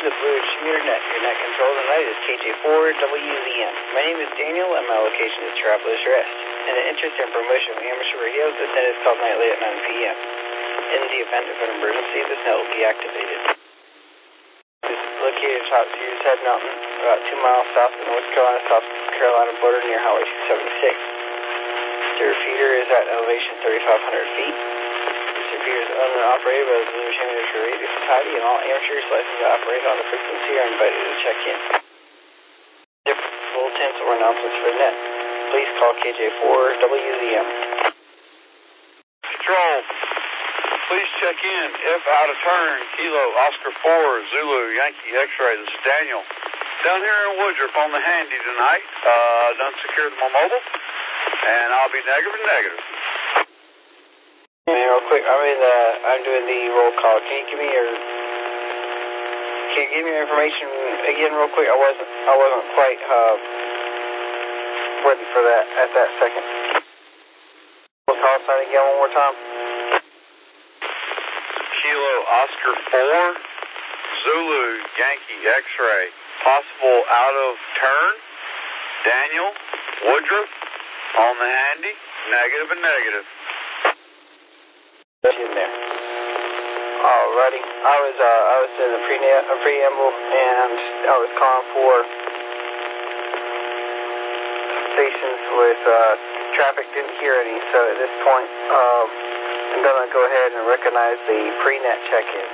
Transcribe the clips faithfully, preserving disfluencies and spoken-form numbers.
to Blue Ridge Commuter Net. Your net control tonight is K J four W Z M. My name is Daniel, and my location is Travelers Rest. In the interest and promotion of amateur radio, this net is called nightly at nine P M In the event of an emergency, this net will be activated. This is located atop Sears Head Mountain, about two miles south of the North Carolina, South Carolina border near Highway two seventy-six. Your feeder is at elevation thirty-five hundred feet. This feeder is owned and operated by the Blue Ridge Amateur Radio Society, and all amateurs licensed to operate on the frequency are invited to check in. Different bulletins or announcements for the net. Please call K J four W Z M. Control, please check in. If out of turn, Kilo Oscar four Zulu Yankee X-ray. This is Daniel. Down here in Woodruff on the handy tonight. Uh, done secured my mobile. And I'll be negative and negative. Hey, real quick, I'm in the, I'm doing the roll call. Can you give me your, can you give me your information again real quick? I wasn't, I wasn't quite, uh, ready for that at that second. Roll call sign again one more time. Kilo Oscar four Zulu Yankee X-ray. Possible out of turn. Daniel Woodruff. On the handy, negative and negative. In there. Alrighty. I was uh, I was doing a, pre a preamble, and I was calling for stations with uh, traffic. Didn't hear any, so at this point, um, I'm gonna go ahead and recognize the pre-net check-in.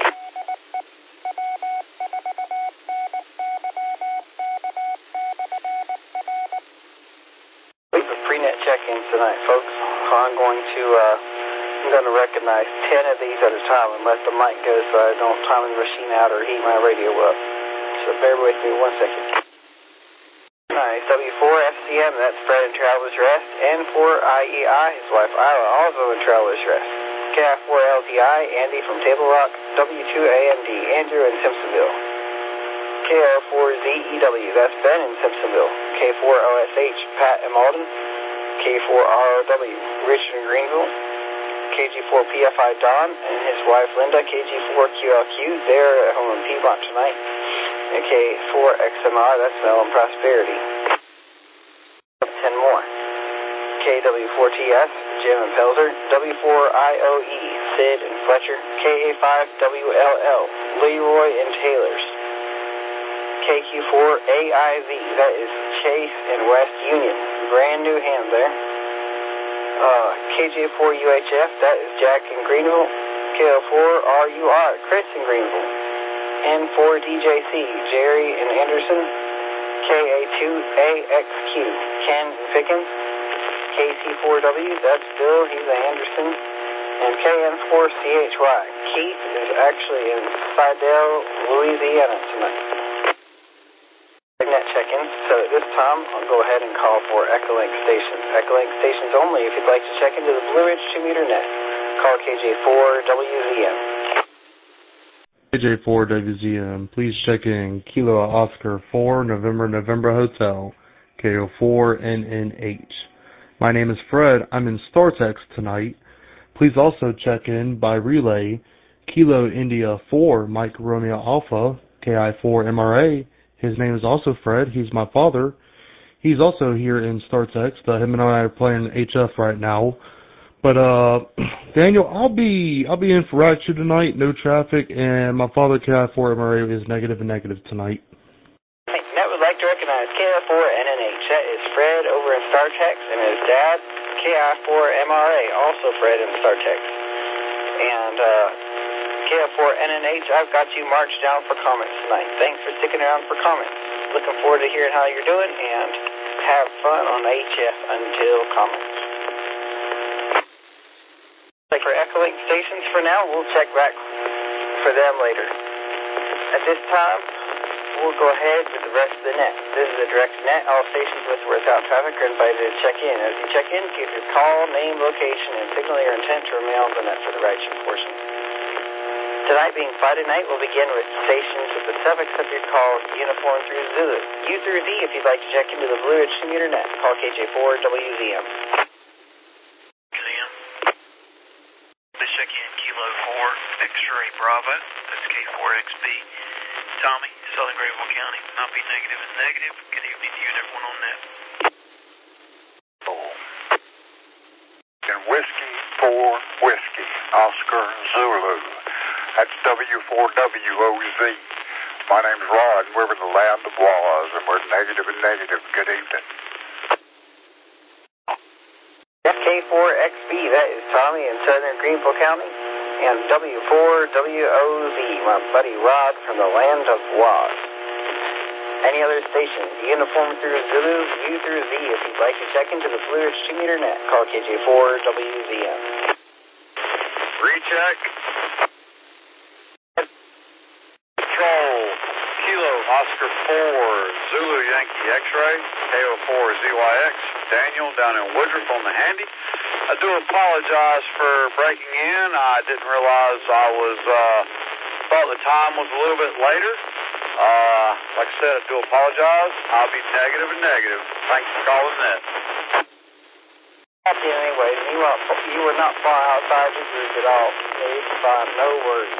Pre-net check-ins tonight, folks. I'm going to uh, I'm going to recognize ten of these at a time and let the mic go so I don't time the machine out or heat my radio up. So bear with me one second. Nice. W four F C M, that's Fred in Travelers Rest. N four I E I, his wife Isla, also in Travelers Rest. K I four L T I, Andy from Table Rock. W two A M D, Andrew in Simpsonville. K R four Z E W, that's Ben in Simpsonville. K four O S H, Pat in Malden. K four R O W, Richard in Greenville. K G four P F I Don and his wife Linda. K G four Q L Q, they're at home in Piedmont tonight. And K four X M I, that's Mel and Prosperity. ten more. K W four T S, Jim and Pelzer. W four I O E, Sid and Fletcher. K A five W L L, Leroy and Taylors. K Q four A I V, that is Chase and West Union. Brand new hand there. Uh, K J four U H F, that is Jack in Greenville. K L four R U R, Chris in Greenville. N four D J C, Jerry and Anderson. K A two A X Q, Ken and Pickens. K C four W, that's Bill, he's in Anderson. And K N four C H Y, Keith is actually in Slidell, Louisiana tonight. Net check-in. So at this time, I'll go ahead and call for Echolink stations. Echolink stations only if you'd like to check into the Blue Ridge two-meter net. Call K J four W Z M. K J four W Z M, please check in Kilo Oscar four November November Hotel, K O four N N H. My name is Fred. I'm in StarTex tonight. Please also check in by relay Kilo India four Mike Romeo Alpha, K I four M R A. His name is also Fred. He's my father. He's also here in StarTex. Uh, him and I are playing H F right now. But uh, Daniel, I'll be I'll be in for Ride Shoe tonight. No traffic, and my father K I four M R A is negative and negative tonight. Net would like to recognize K I four N N H. That is Fred over in StarTex, and his dad K I four M R A, also Fred in StarTex. And uh, K I four N N H, I've got you marched down for comments tonight. Thanks for sticking around for comments. Looking forward to hearing how you're doing, and have fun on H F until comments. Like for Echolink stations for now, we'll check back for them later. At this time, we'll go ahead with the rest of the net. This is a direct net. All stations with or without traffic are invited to check in. As you check in, give your call, name, location, and signal your intent to remain on the net for the right shoe portion. Tonight being Friday night, we'll begin with stations with the suffix of your call, uniform through Zulu. U through Z if you'd like to check into the Blue Ridge two-meter net. Call K J four W Z M. Please check in Kilo four X-ray Bravo. That's K four X B. Tommy, Southern Greenville County. Not be negative and negative. Good evening to you and everyone on that. And Whiskey four Whiskey, Oscar Zulu. That's W four W O Z. My name's Rod, and we're in the land of was, and we're negative and negative. Good evening. F K four X B, that is Tommy in Southern Greenville County. And W four W O Z, my buddy Rod from the land of was. Any other stations, uniform through Zulu, U through Z. If you'd like to check into the Blue Ridge two meter net, call K J four W Z M. Recheck. Control. Kilo Oscar four, Zulu Yankee X-ray, K O four Z Y X. Daniel down in Woodruff on the handy. I do apologize for breaking in. I didn't realize I was, uh, thought the time was a little bit later. Uh, like I said, I do apologize. I'll be negative and negative. Thanks for calling in. Happy anyways, you were, you were not far outside your group at all. It's fine, no worries.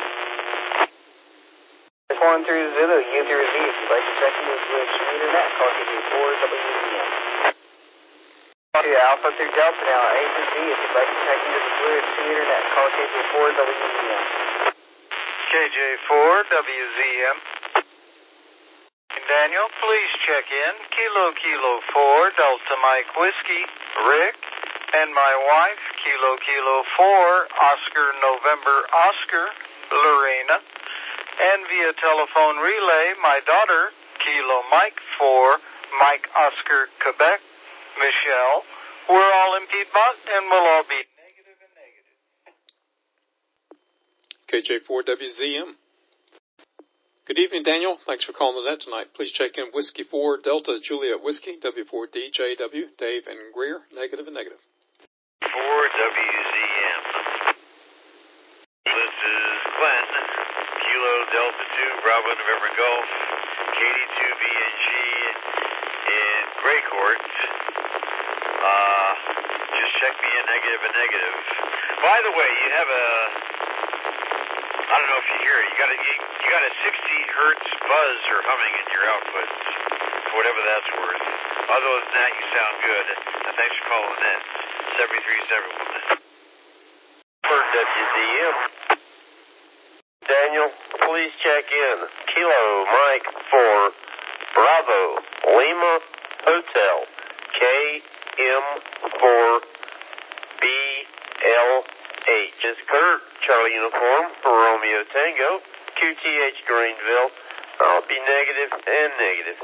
One through Zulu, U through Z. If you'd like to check into the Blue Ridge two meter net, call K J four W Z M. To Alpha through Delta now, A through Z. If you'd like to check into the Blue Ridge two meter net, call K J four W Z M. K J four W Z M. Daniel, please check in. Kilo Kilo four Delta Mike Whiskey, Rick, and my wife, Kilo Kilo four Oscar November Oscar, Lorena, and via telephone relay, my daughter, Kilo Mike four Mike Oscar Quebec, Michelle. We're all in Piedmont, and we'll all be negative and negative. K J four W Z M. Good evening, Daniel. Thanks for calling the net tonight. Please check in Whiskey four Delta Juliet Whiskey, W four D J W, Dave and Greer, negative and negative. four W Z M. This is Glenn, Kilo Delta two Bravo November Golf, K D two B N G in Gray Court. Uh, just check me in negative and negative. By the way, you have a, I don't know if you hear it, you got a, you, you got a sixty hertz buzz or humming in your output, whatever that's worth. Other than that, you sound good. And thanks for calling in. seven three seven one. For W Z M. Daniel, please check in. Kilo Mike four Bravo Lima Hotel, K M four B L H. Is Kurt, Charlie Uniform for Romeo Tango, Q T H Greenville. I'll be negative and negative.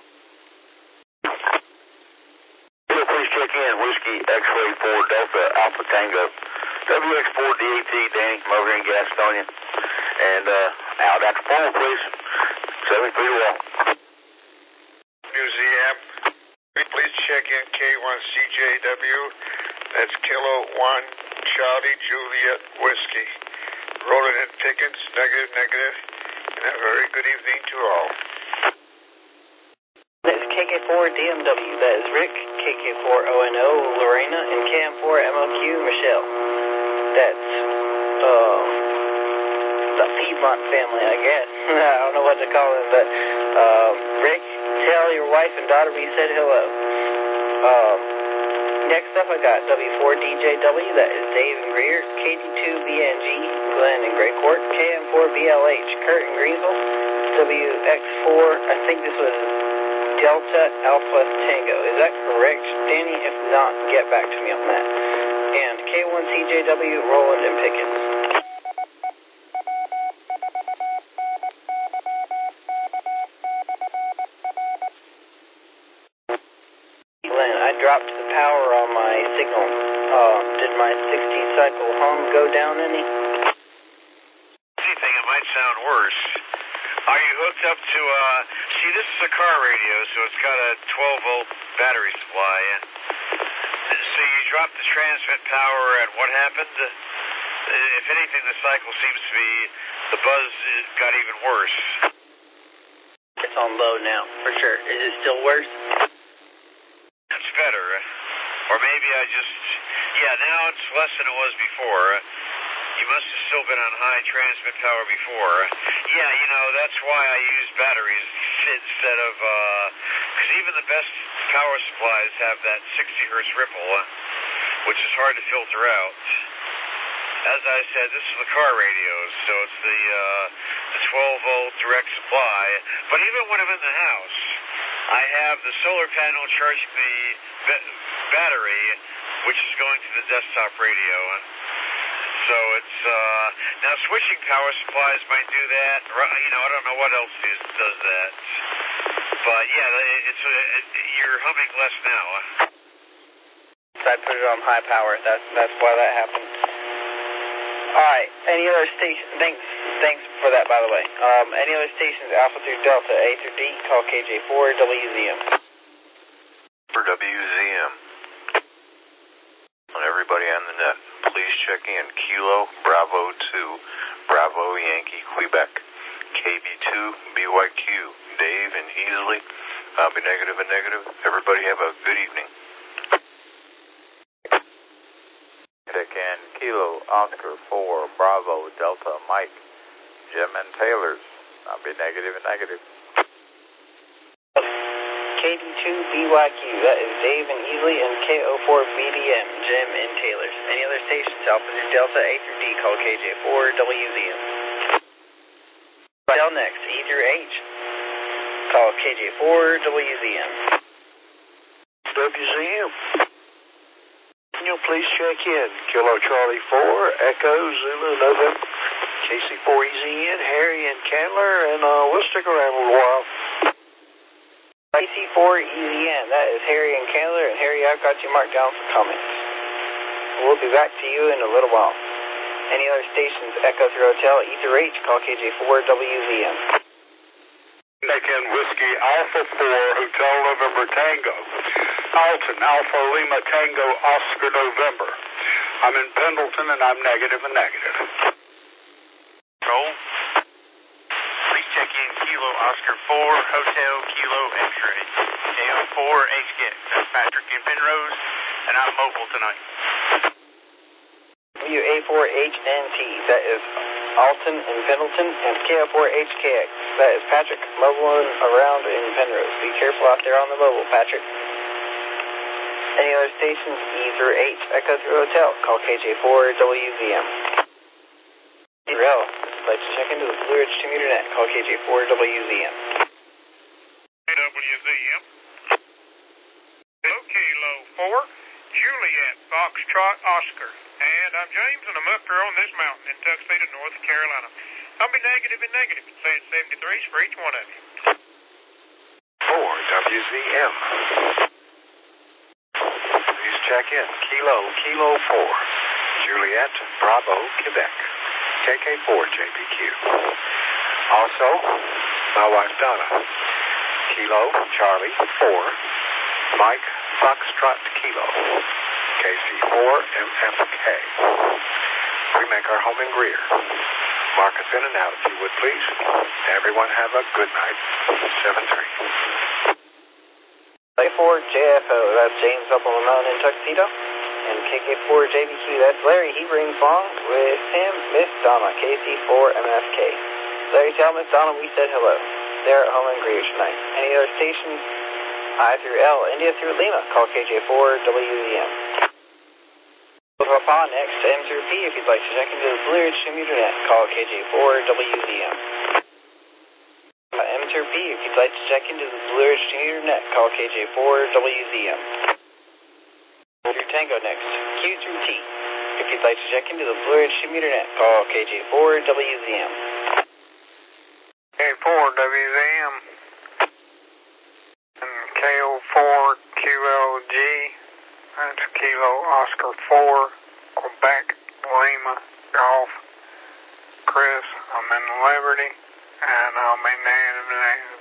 Please check in Whiskey X-ray four Delta Alpha Tango, W X four D A T, Danny from over here in Gastonia. And uh, out after phone, please. seven three one. New Z M. Please check in K one C J W. That's Kilo one Charlie Juliet Whiskey. Rolling in Pickens, negative, negative. And a very good evening to all. That's K K four D M W. That is Rick, K K four O N O, Lorena, and K M four M L Q, Michelle. That's, um, the Piedmont family, I guess. I don't know what to call them, but, um, Rick, tell your wife and daughter we said hello. Um, next up I got W four D J W, that is Dave and Greer, K D two B N G, Glenn and Gray Court, K M four B L H, Kurt and Greenville, W X four, I think this was Delta Alpha Tango. Is that correct, Danny? If not, get back to me on that. And K one C J W, Roland and Pickens. Glenn, I dropped the power on my signal. Uh, did my sixty cycle hum go down any? Anything, it might sound worse. Are you hooked up to, uh, see, this is a car radio, so it's got a twelve volt battery supply, and so you dropped the transmit power, and what happened? If anything, the cycle seems to be, the buzz got even worse. It's on low now, for sure. Is it still worse? It's better. Or maybe I just, yeah, now it's less than it was before. You must have still been on high transmit power before. Yeah, you know, that's why I use batteries instead of, because uh, even the best power supplies have that sixty hertz ripple, uh, which is hard to filter out. As I said, this is the car radio, so it's the, uh, the twelve volt direct supply. But even when I'm in the house, I have the solar panel charging the ba- battery, which is going to the desktop radio. So it's, uh, now switching power supplies might do that. You know, I don't know what else is, does that. But yeah, it's, uh, it, you're humming less now. I put it on high power. That's, that's why that happened. Alright, any other station, thanks, thanks for that, by the way. Um, any other stations, Alpha through Delta, A through D, call K J four W Z M. For W Z M. And everybody on the net, please check in Kilo Bravo two, Bravo Yankee Quebec, K B two B Y Q, Dave and Heasley. I'll be negative and negative. Everybody have a good evening. Check in Kilo Oscar four, Bravo Delta Mike, Jim and Taylor's. I'll be negative and negative. K D two B Y Q, that is Dave and Easley, and K O four B D M, Jim and Taylor's. Any other stations, Alpha through Delta, A through D, call K J four W Z M. Del next, E through H, call K J four W Z M. W Z M. Can you please check in? Kilo Charlie four, Echo Zulu November, K C four E Z N, Harry and Candler, and uh, we'll stick around a little while. K C four E Z N, that is Harry and Candler, and Harry, I've got you marked down for comments. We'll be back to you in a little while. Any other stations, Echo through Hotel, E through H, call K J four W Z M. Check in Whiskey Alpha four, Hotel November Tango. Alton, Alpha Lima Tango, Oscar November. I'm in Pendleton and I'm negative and negative. Roll. Please check in Kilo Oscar four, Hotel Kilo X-Ray, K O four H K X. That's Patrick in Penrose, and I'm mobile tonight. W A four H N T, that is Alton and Pendleton, and K O four H K X, that is Patrick, mobile around in Penrose. Be careful out there on the mobile, Patrick. Any other stations, E through H, Echo through Hotel, call K J four W Z M. L, like to check into the Blue Ridge Commuter Net, call K J four W Z M. W Z M. Hello, Kilo four, Juliet, Foxtrot, Oscar. And I'm James, and I'm up here on this mountain in Tuxedo, North Carolina. I'll be negative and negative, saying seventy-threes for each one of you. four W Z M. Please check in Kilo, Kilo four, Juliet, Bravo, Quebec, K K four J B Q. Also, my wife Donna, Kilo, Charlie, four, Mike, Foxtrot, Kilo, K C four M F K. We make our home in Greer. Mark us in and out if you would, please. Everyone have a good night. seven three. K four J F O, that's James up on the mountain in Tuxedo. And K K four J B Q, that's Larry. He brings along with him Miss Donna, K C four M F K. Larry, tell Miss Donna we said hello. They're at home in Greer tonight. Any other stations? I through L, India through Lima, call K J four W Z M. We'll hop on next to M through P if you'd like to check into the Blue Ridge Commuter Net, call K J four W Z M. Uh, M through P if you'd like to check into the Blue Ridge Commuter Net, call K J four W Z M. Through Tango next, Q through T. If you'd like to check into the Blue Ridge Commuter Net, call K J four W Z M. K four W Z M. And K O four Q L G. That's Kilo Oscar four, Quebec, Lima, Golf. Chris, I'm in Liberty, and I'll be negative negative.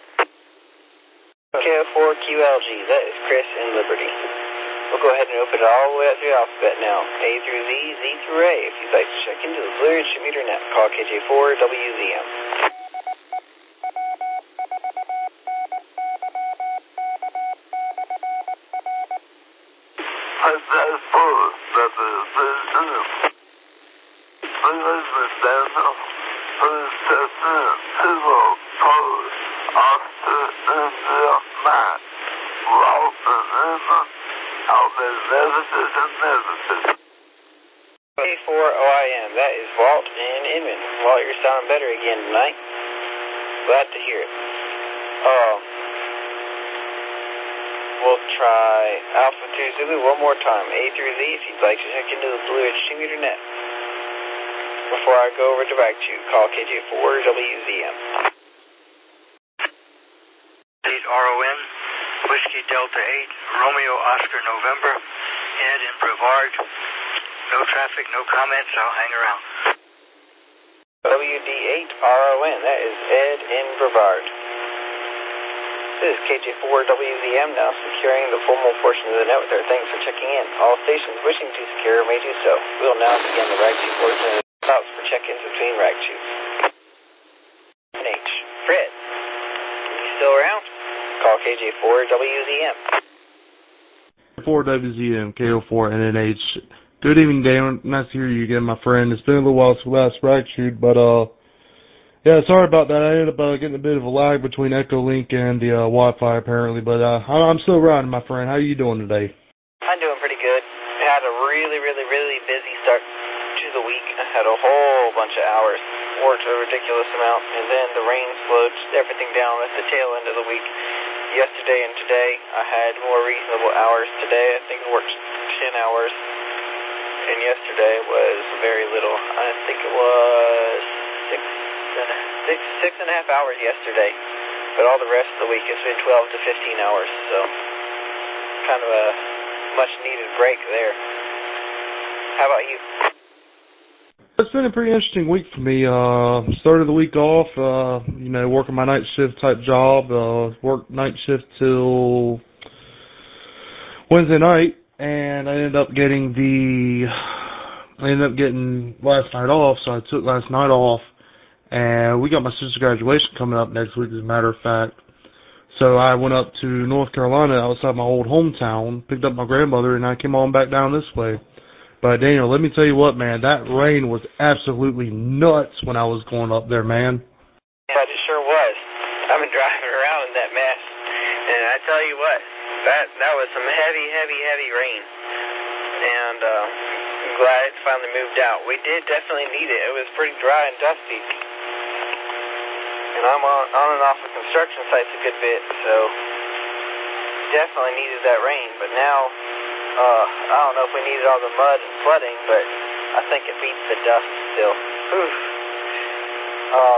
K O four Q L G, that is Chris in Liberty. We'll go ahead and open it all the way up through the alphabet now. A through Z, Z through A. If you'd like to check into the Blue Ridge Commuter Net, call K J four W Z M. name is Daniel. Please check in Kilo Pose Oscar India Matt Walt and Emma. I'll be messages and messages. A four O I M, that is Walt and Inman. Walt, you're sounding better again tonight. Glad to hear it. Uh, we'll try Alpha two Zulu one more time. A through Z if you'd like to check into the Blue Ridge Team Meter Net. Before I go over to back to you, call K J four W Z M. eight R O N, Whiskey Delta eight, Romeo Oscar November, Ed in Brevard. No traffic, no comments, I'll hang around. W D eight R O N, that is Ed in Brevard. This is K J four W Z M now securing the formal portion of the net with our thanks for checking in. All stations wishing to secure may do so. We will now begin the rag tube portion of the stops for check-ins between rag tubes. N H, Fred, are you still around? Call K J four W Z M. four W Z M, K O four N N H. Good evening, Dan. Nice to hear you again, my friend. It's been a little while since we last rag shoot, but, uh, yeah, sorry about that. I ended up uh, getting a bit of a lag between Echolink and the uh, Wi-Fi, apparently, but uh, I'm still riding, my friend. How are you doing today? I'm doing pretty good. I had a really, really, really busy start to the week. I had a whole bunch of hours, worked a ridiculous amount, and then the rain slowed everything down at the tail end of the week. Yesterday and today, I had more reasonable hours. Today, I think I worked ten hours. And yesterday was very little. I think it was six and, a, six, six and a half hours yesterday. But all the rest of the week it's been twelve to fifteen hours. So kind of a much needed break there. How about you? It's been a pretty interesting week for me. Uh, started the week off, uh, you know, working my night shift type job. Uh, worked night shift till Wednesday night. And I ended up getting the, I ended up getting last night off, so I took last night off, and we got my sister's graduation coming up next week, as a matter of fact. So I went up to North Carolina, outside my old hometown, picked up my grandmother, and I came on back down this way. But Daniel, let me tell you what, man, that rain was absolutely nuts when I was going up there, man. Yeah, it sure was. I've been driving around in that mess, and I tell you what, That that was some heavy, heavy, heavy rain, and uh, I'm glad it finally moved out. We did definitely need it. It was pretty dry and dusty, and I'm on, on and off of construction sites a good bit, so definitely needed that rain. But now, uh, I don't know if we needed all the mud and flooding, but I think it beats the dust still. Oof. Um,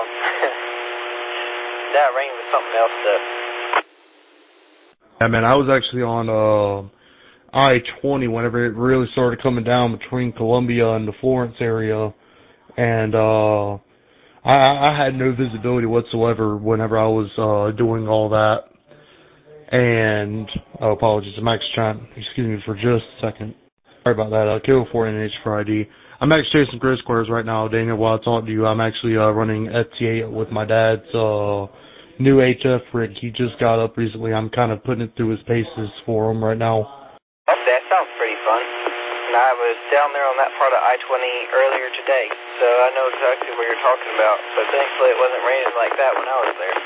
that rain was something else, though. Yeah, man, I was actually on uh, I twenty whenever it really started coming down between Columbia and the Florence area, and uh, I, I had no visibility whatsoever whenever I was uh, doing all that. And, oh, apologies, I'm actually trying, excuse me for just a second. Sorry about that, uh, K O four N H for I D. I'm actually chasing grid squares right now, Daniel, while I talk to you. I'm actually uh, running F T eight with my dad's uh, new H F rig. He just got up recently. I'm kind of putting it through his paces for him right now. Oh, that sounds pretty fun. And I was down there on that part of I twenty earlier today, so I know exactly what you're talking about. But thankfully it wasn't raining like that when I was there.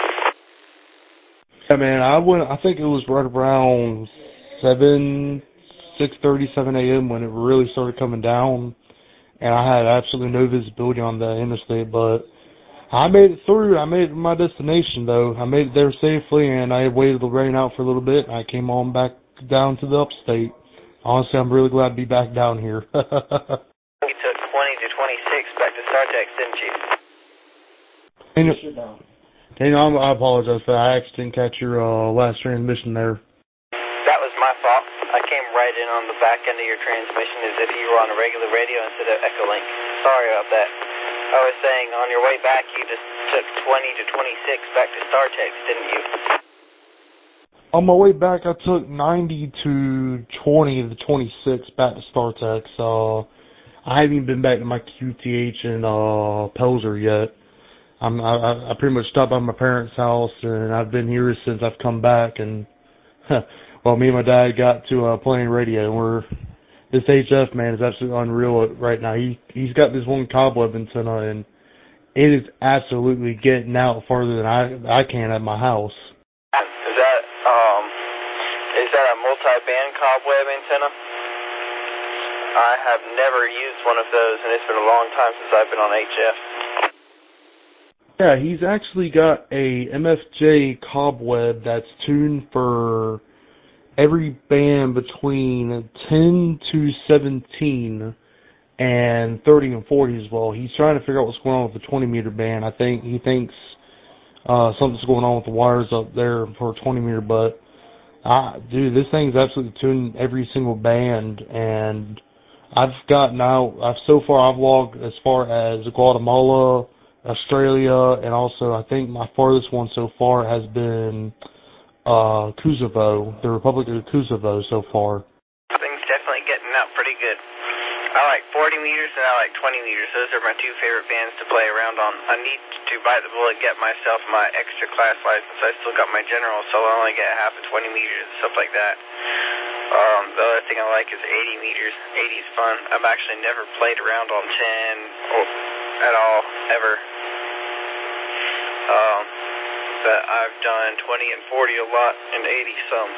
Yeah, man, I went, I think it was right around seven, six thirty, seven a.m. when it really started coming down, and I had absolutely no visibility on the interstate, but I made it through. I made it to my destination, though. I made it there safely, and I waited the rain out for a little bit, and I came on back down to the upstate. Honestly, I'm really glad to be back down here. You took twenty to twenty-six back to StarTex, didn't you? Daniel, Daniel, I apologize for that. I actually didn't catch your uh, last transmission there. That was my fault. I came right in on the back end of your transmission as if you were on a regular radio instead of Echolink. Sorry about that. I was saying, on your way back, you just took twenty to twenty-six back to StarTex, didn't you? On my way back, I took ninety to twenty to twenty-six back to StarTex. Uh, I haven't even been back to my Q T H in uh, Pelzer yet. I'm, I, I pretty much stopped by my parents' house, and I've been here since I've come back. And well, me and my dad got to uh, playing radio, and we're this H F, man, is absolutely unreal right now. He, he's got this one cobweb antenna, and it is absolutely getting out farther than I, I can at my house. Is that, um, is that a multi-band cobweb antenna? I have never used one of those, and it's been a long time since I've been on H F. Yeah, he's actually got a M F J cobweb that's tuned for every band between ten to seventeen and thirty and forty as well. He's trying to figure out what's going on with the twenty meter band. I think he thinks uh, something's going on with the wires up there for twenty meter, but I, dude, this thing's absolutely tuned every single band, and I've gotten out, I've so far I've logged as far as Guatemala, Australia, and also I think my farthest one so far has been uh, Kosovo, the Republic of Kosovo so far. Things definitely getting out pretty good. I like forty meters and I like twenty meters. Those are my two favorite bands to play around on. I need to bite the bullet, get myself my extra class license. I still got my general, so I only get half of twenty meters and stuff like that. Um, the other thing I like is eighty meters. eighty's fun. I've actually never played around on ten at all, ever. Um, but I've done twenty and forty a lot and eighty some.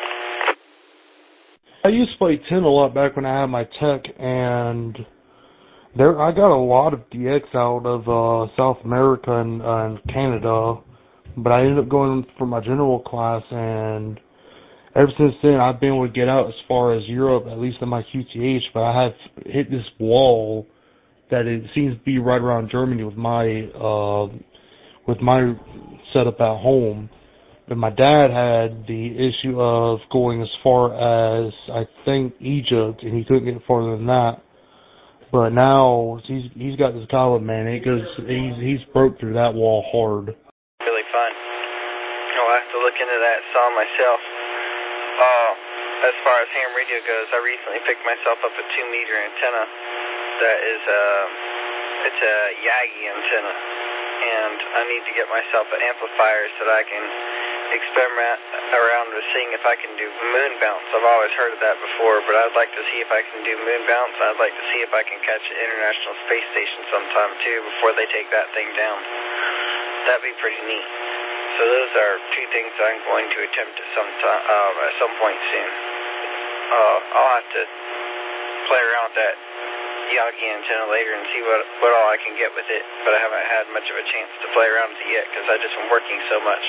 I used to play ten a lot back when I had my tech, and there I got a lot of D X out of uh, South America and, uh, and Canada, but I ended up going for my general class, and ever since then I've been able to get out as far as Europe, at least in my Q T H, but I have hit this wall that it seems to be right around Germany with my uh, with my setup at home. But my dad had the issue of going as far as, I think, Egypt, and he couldn't get farther than that. But now he's he's got this cobweb, man. It goes he's he's broke through that wall hard. Really fun. I'll have to look into that some myself. Uh, as far as ham radio goes, I recently picked myself up a two meter antenna that is a it's a Yagi antenna, and I need to get myself an amplifier so that I can experiment around with seeing if I can do moon bounce. I've always heard of that before, but I'd like to see if I can do moon bounce. I'd like to see if I can catch an International Space Station sometime too before they take that thing down. That'd be pretty neat. So those are two things I'm going to attempt at some time, uh, at some point soon. Uh, I'll have to play around with that Yagi antenna later and see what what all I can get with it, but I haven't had much of a chance to play around with it yet because I've just been working so much.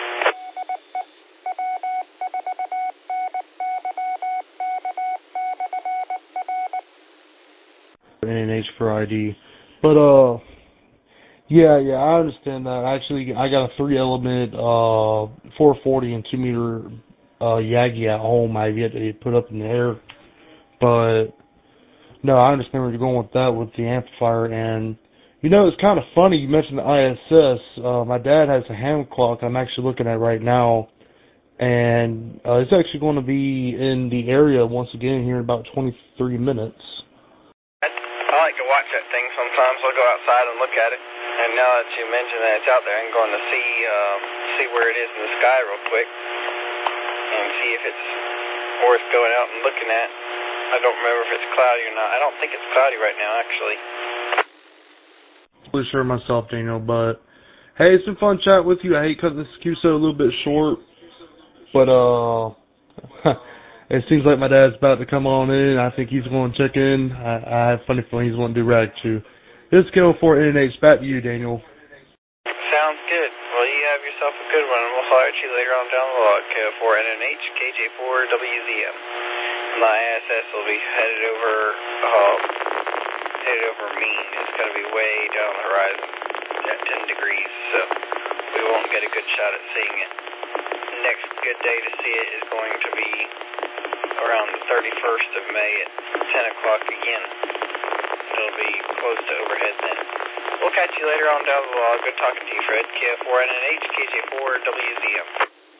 N N H for I D. But, uh, yeah, yeah, I understand that. Actually, I got a three element, uh, four forty and two meter, uh, Yagi at home. I've yet to put up in the air. But, no, I understand where you're going with that, with the amplifier. And, you know, it's kind of funny. You mentioned the I S S. Uh, my dad has a ham clock I'm actually looking at right now. And, uh, it's actually going to be in the area once again here in about twenty-three minutes. I like to watch that thing sometimes. I'll go outside and look at it. And now that you mention that it's out there, I'm going to see uh, see where it is in the sky real quick and see if it's worth going out and looking at. I don't remember if it's cloudy or not. I don't think it's cloudy right now, actually. I'm really sure myself, Daniel, but hey, it's been fun chatting with you. I hate cutting this Q S O a little bit short, but uh, it seems like my dad's about to come on in. I think he's going to check in. I, I have a funny feeling he's going to do rag too. This is K O four N N H. Back to you, Daniel. Sounds good. Well, you have yourself a good one, and we'll holler at you later on down the log. K O four N N H, K J four W Z M. My I S S will be headed over, uh, headed over mean. It's going to be way down the horizon at ten degrees, so we won't get a good shot at seeing it. The next good day to see it is going to be around the thirty-first of May at ten o'clock again. It'll be close to overhead then. We'll catch you later on down the log. Good talking to you, Fred. K O four N N H, K J four W Z M.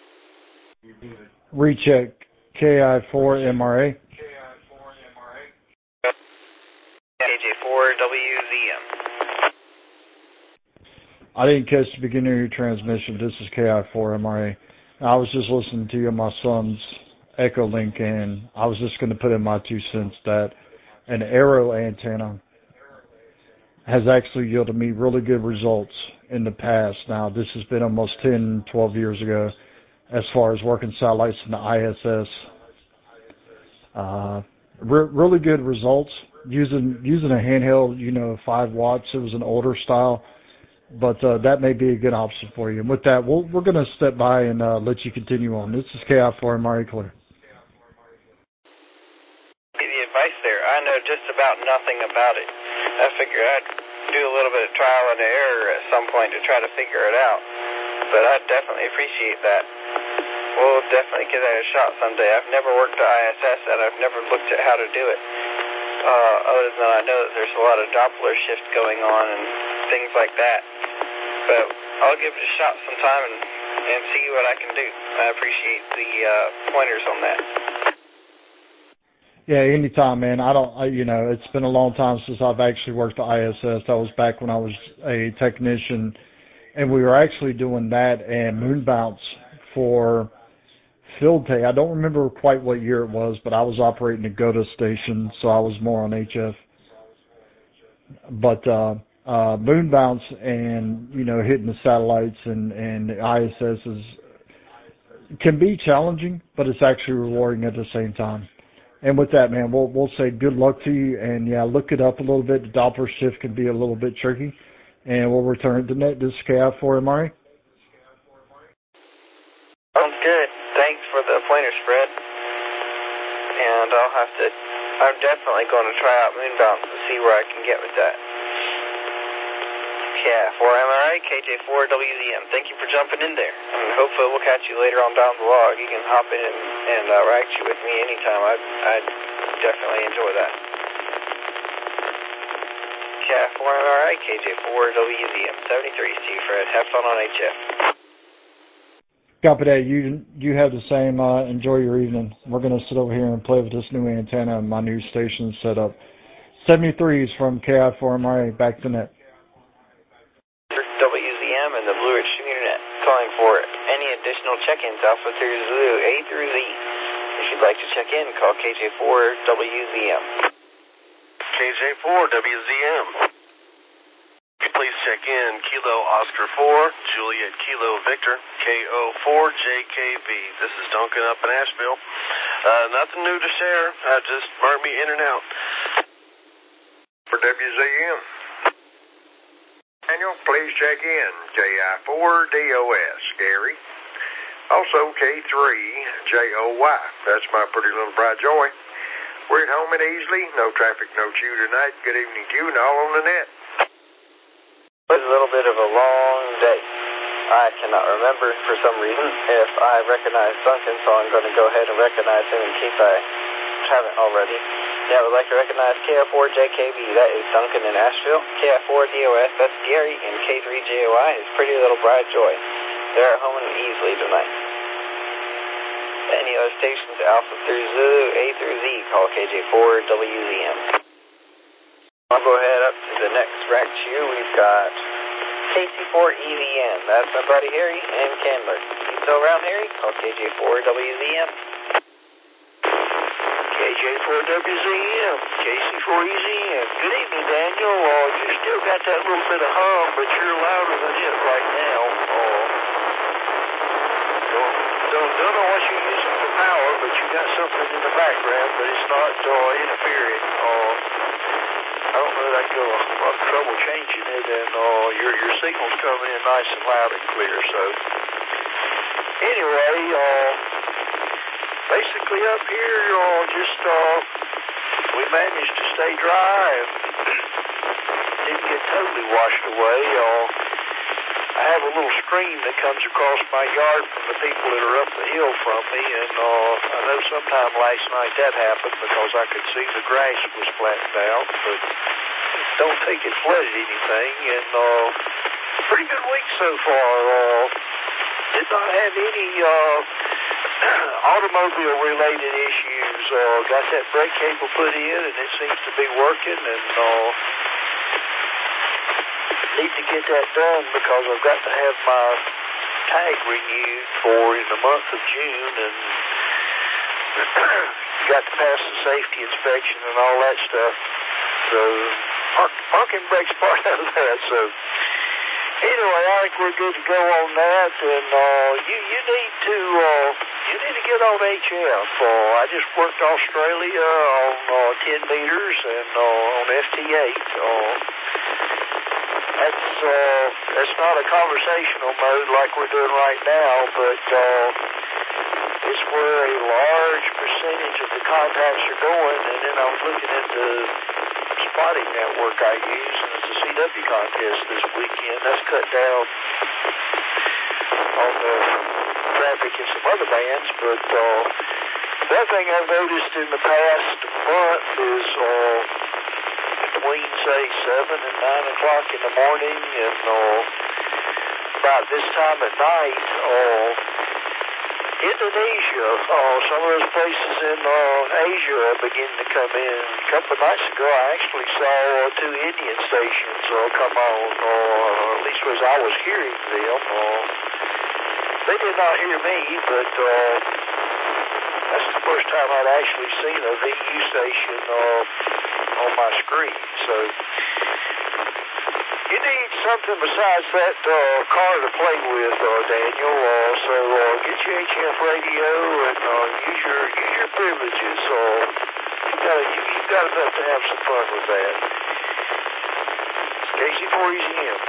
Recheck K I four M R A. K J four W Z M. I didn't catch the beginning of your transmission. This is K I four M R A. I was just listening to you on my son's Echo Link, and I was just going to put in my two cents that an Arrow antenna has actually yielded me really good results in the past. Now, this has been almost ten, twelve years ago as far as working satellites in the I S S. Uh, re- really good results using using a handheld, you know, five watts. It was an older style, but uh, that may be a good option for you. And with that, we'll, we're going to step by and uh, let you continue on. This is K I four M R A Clear. The advice there, I know just about nothing about it. I figured I'd do a little bit of trial and error at some point to try to figure it out, but I definitely appreciate that. We'll definitely give that a shot someday. I've never worked at I S S and I've never looked at how to do it, uh, other than I know that there's a lot of Doppler shift going on and things like that, but I'll give it a shot sometime and, and see what I can do. I appreciate the uh, pointers on that. Yeah, anytime, man. I don't, I, you know, it's been a long time since I've actually worked at I S S. That was back when I was a technician, and we were actually doing that and moon bounce for field take. I don't remember quite what year it was, but I was operating a GOTA station, so I was more on H F. But uh, uh, moon bounce and, you know, hitting the satellites and, and the I S S is, can be challenging, but it's actually rewarding at the same time. And with that, man, we'll we'll say good luck to you. And, yeah, look it up a little bit. The Doppler shift can be a little bit tricky. And we'll return to net. This is K I four M R A. Sounds good. Thanks for the pointer spread. And I'll have to, I'm definitely going to try out Moonbounce to see where I can get with that. K I four M R A, K J four W Z M. Thank you for jumping in there. And hopefully we'll catch you later on down the log. You can hop in and, and uh, ride you with me anytime. I'd, I'd definitely enjoy that. K I four M R A, K J four W Z M. seventy-three, Steve Fred. Have fun on H F. Copy that. You you have the same. Uh, enjoy your evening. We're going to sit over here and play with this new antenna and my new station set up. seventy-threes from K I four M R A. Back to net. W Z M and the Blue Ridge Community Net calling for any additional check-ins, Alpha through Zulu, A through Z. If you'd like to check in, call K J four W Z M. K J four W Z M. Please check in Kilo Oscar four, Juliet Kilo Victor, K O four J K V. This is Duncan up in Asheville. Uh, nothing new to share. Uh, just mark me in and out. For W Z M. Daniel, please check in J I four D O S, Gary. Also K three J O Y. That's my pretty little bright joy. We're at home and easily. No traffic, no chew tonight. Good evening to you and all on the net. It was a little bit of a long day. I cannot remember for some reason if I recognize Duncan, so I'm going to go ahead and recognize him in case I haven't already. Yeah, I would like to recognize K O four J K V. That is Duncan in Asheville. K I four D O S, that's Gary. And K three J O I is Pretty Little Bride Joy. They're at home and easily tonight. Any other stations, Alpha through Zulu, A through Z, call K J four W Z M. I'll go ahead up to the next rack queue. We've got K C four E V N. That's my buddy Harry and Candler. You still around, Harry? Call K J four W Z M. K J four W Z M, K C four E Z M. Good evening, Daniel. Uh, you still got that little bit of hum, but you're louder than it right now. Uh, don't, don't, don't know what you're using for power, but you got something in the background, but it's not uh, interfering. Uh, I don't know that I go a lot of trouble changing it, and uh, your your signal's coming in nice and loud and clear. So anyway, uh, basically up here, uh, just uh, we managed to stay dry and didn't get totally washed away. Uh, I have a little stream that comes across my yard from the people that are up the hill from me, and uh, I know sometime last night that happened because I could see the grass was flattened out, but don't think it flooded anything, and uh, pretty good week so far. Uh, did not have any uh, automobile-related issues. Uh, got that brake cable put in, and it seems to be working, and uh, need to get that done because I've got to have my tag renewed for in the month of June, and you got to pass the safety inspection and all that stuff. So park, parking brake's part of that. So anyway, I think we're good to go on that. And uh, you you need to uh, you need to get on H F. Uh, I just worked Australia on uh, ten meters and uh, on F T eight. Uh, that's uh, that's not a conversational mode like we're doing right now, but uh, it's where a large percentage of the contacts are going. And then I was looking at the spotting network I use, and it's a C W contest this weekend. That's cut down on the traffic in some other bands, but uh, the other thing I've noticed in the past month is uh, between, say, seven and nine o'clock in the morning and uh, about this time at night, uh, Indonesia, uh, some of those places in uh, Asia are beginning to come in. A couple of nights ago, I actually saw uh, two Indian stations uh, come on, uh, at least as I was hearing them. Uh, they did not hear me, but uh, that's the first time I'd actually seen a V U station uh, on my screen. So you need something besides that uh, car to play with, uh, Daniel. Uh, so uh, get your H F radio and uh, use your use your privileges. Uh, you got you, you've got enough to have some fun with that. It's K C four E Z M.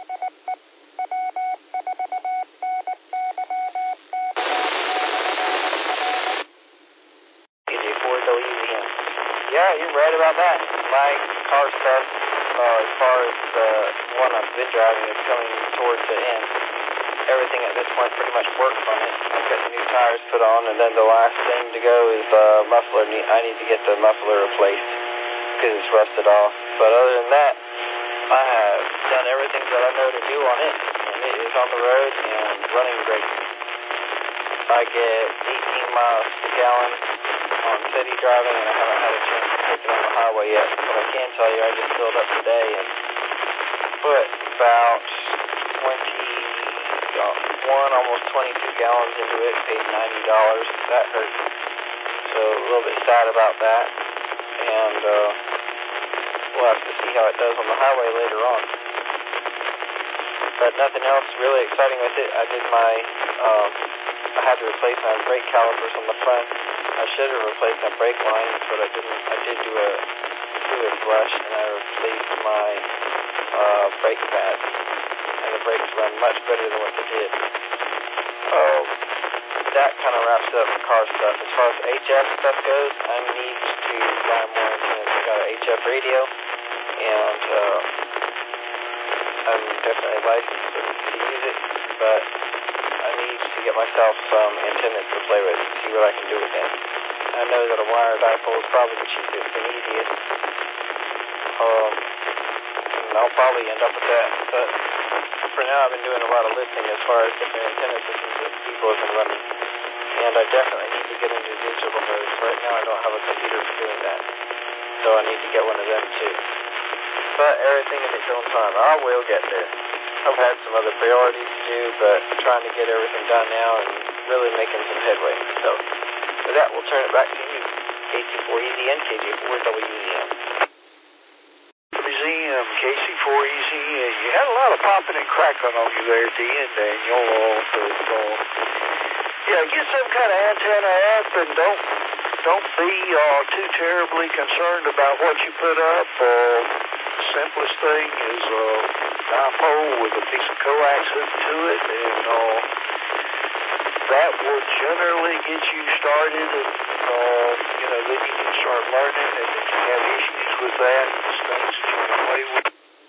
K C four W Z M. Yeah, you're right about that. My car stuff, uh, as far as the one I've been driving, is coming towards the end. Everything at this point pretty much works on it. I've got the new tires put on, and then the last thing to go is the muffler. I need to get the muffler replaced because it's rusted off. But other than that, I have done everything that I know to do on it, and it is on the road and running great. I get eighteen miles per gallon on city driving, and I haven't had a chance to take it on the highway yet. But I can tell you, I just filled up today and put about twenty-one, almost twenty-two gallons into it, paid ninety dollars. That hurt. So a little bit sad about that. And uh, we'll have to see how it does on the highway later on. But nothing else really exciting with it. I did my, uh, I had to replace my brake calipers on the front. I should have replaced my brake lines, but I didn't. I did do a fluid flush, and I replaced my uh, brake pads. And the brakes run much better than what they did. Um, that kind of wraps up the car stuff. As far as H F stuff goes, I need to buy more antennas. I got an H F radio, and uh, I'm definitely licensed to, to use it, but I need to get myself some antennas to play with, see what I can do with them. I know that a wire dipole is probably the cheapest and easiest, um, and I'll probably end up with that, but for now I've been doing a lot of listening as far as different antenna systems that people have been running, and I definitely need to get into digital mode. Right now I don't have a computer for doing that, so I need to get one of them too. But everything in its own time. I will get there. I've had some other priorities to do, but trying to get everything done now and really making some headway. So with that, we'll turn it back to you, K C four E Z N, K J four W Z M. Museum, K C four E Z N. You had a lot of popping and crackling on you there at the end, Daniel. Uh, but, uh, yeah, get some kind of antenna up and don't don't be uh, too terribly concerned about what you put up. Uh, the simplest thing is a uh, dipole with a piece of coax hooked to it, and uh, that will generally get you started. And uh, you know, then you can start learning, and if you have issues with that, it's things that you can play with.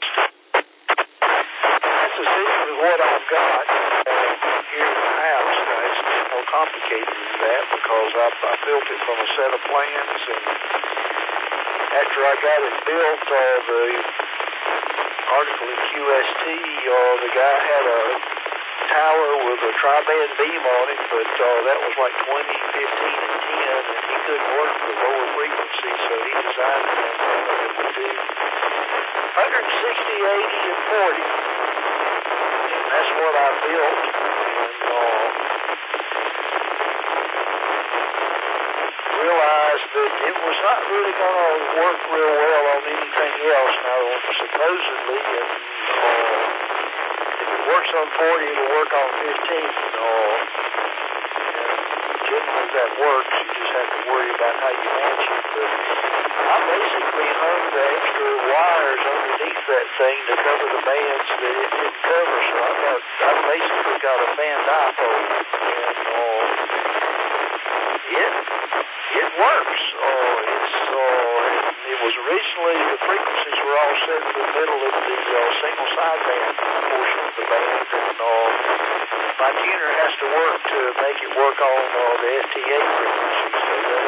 That's essentially what I've got uh, here in the house. Now, it's more complicated than that because I, I built it from a set of plans, and after I got it built, uh, the article in Q S T, uh, the guy had a tower with a tri-band beam on it, but uh, that was like twenty, fifteen, and ten, and he couldn't work with lower frequency, so he designed an antenna that would do one sixty, eighty, and forty. And that's what I built. And uh, but it was not really going to work real well on anything else. Now, supposedly, and, uh, if it works on forty, it'll work on fifteen. Uh, generally, that works. You just have to worry about how you match it. But I basically hung the extra wires underneath that thing to cover the bands that it didn't cover. So I got, I basically got a fan dipole, and uh, it it works. Uh, it's uh, it was originally the frequencies were all set in the middle of the uh, single sideband portion of the band, and uh, my tuner has to work to make it work on uh, the F T eight frequencies. So that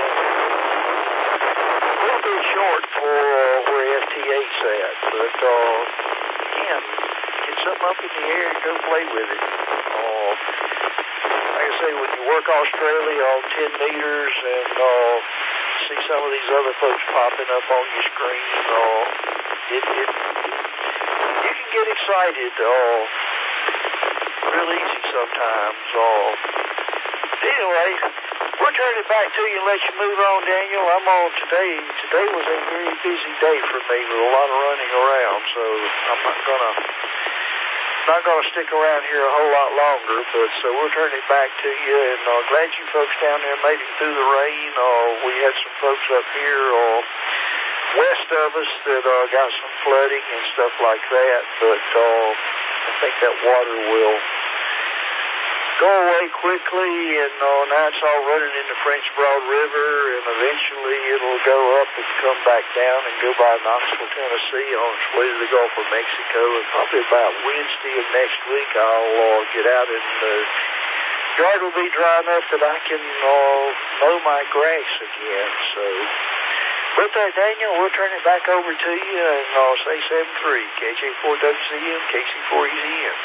a little bit short for uh, where F T eight's at, but uh, again, get something up in the air and go play with it. Uh, like I say, when you work Australia on ten meters and uh, see some of these other folks popping up on your screen, uh, it, it, you can get excited uh, real easy sometimes. Uh, anyway, we'll turn it back to you and let you move on, Daniel. I'm on today. Today was a very busy day for me with a lot of running around, so I'm not gonna not gonna stick around here a whole lot longer. But so we'll turn it back to you, and uh, glad you folks down there made it through the rain. Uh, we had some folks up here uh, west of us that uh, got some flooding and stuff like that, but uh, I think that water will go away quickly, and uh, now it's all running into French Broad River, and eventually it'll go up and come back down and go by Knoxville, Tennessee on its way to the Gulf of Mexico, and probably about Wednesday of next week I'll uh, get out and the yard will be dry enough that I can uh, mow my grass again. So with that, Daniel, we'll turn it back over to you, and I'll say seven three, K J four W Z M, K C four E Z M.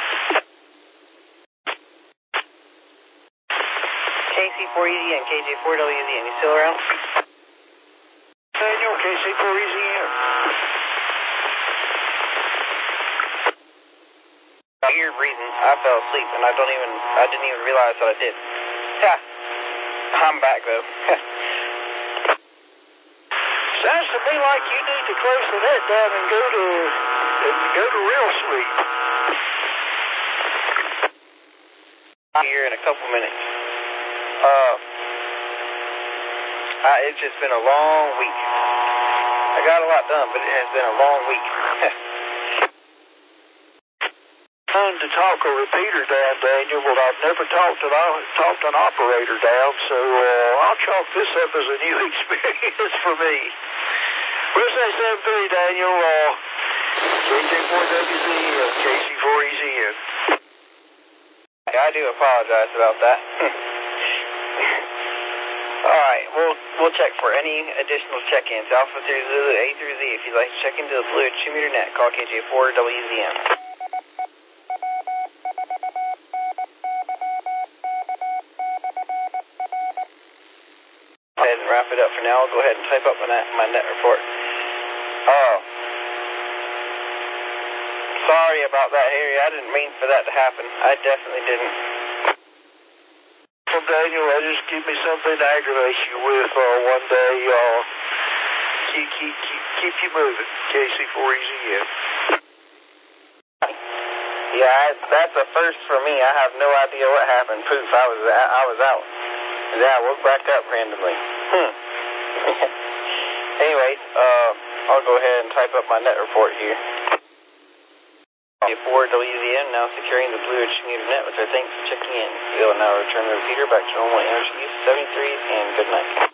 K C four E Z M, K J four W Z M, you still around? Daniel, K C four E Z M. I hear breathing. I fell asleep, and I don't even, I didn't even realize that I did. Yeah, I'm back though. Sounds to me like you need to close the net down and go to and go to Real Sweet. Here in a couple minutes. Uh, I, it's just been a long week. I got a lot done, but it has been a long week. Fun to talk a repeater down, Daniel, but I've never talked an, talked an operator down, so uh, I'll chalk this up as a new experience for me. We'll say seven three, Daniel, uh, K J four W Z M, K C four E Z M. I do apologize about that. Alright, we'll we'll check for any additional check-ins. Alpha through Zulu, A through Z. If you'd like to check into the Blue two meter net, call K J four W Z M. Go ahead and wrap it up for now. I'll go ahead and type up my net, my net report. Oh. Sorry about that, Harry. I didn't mean for that to happen. I definitely didn't. Well, Daniel, that just give me something to aggravate you with uh, one day. Uh, keep, keep, keep, keep you moving. K C four E Z M. Yeah, I, that's a first for me. I have no idea what happened. Poof, I was I was out. Yeah, I woke back up randomly. Hmm. Anyways, uh, I'll go ahead and type up my net report here. four W Z M now securing the Blue Ridge Commuter Net, which I thanks for checking in. We will now return the repeater back to normal energy use, seventy-threes, and good night.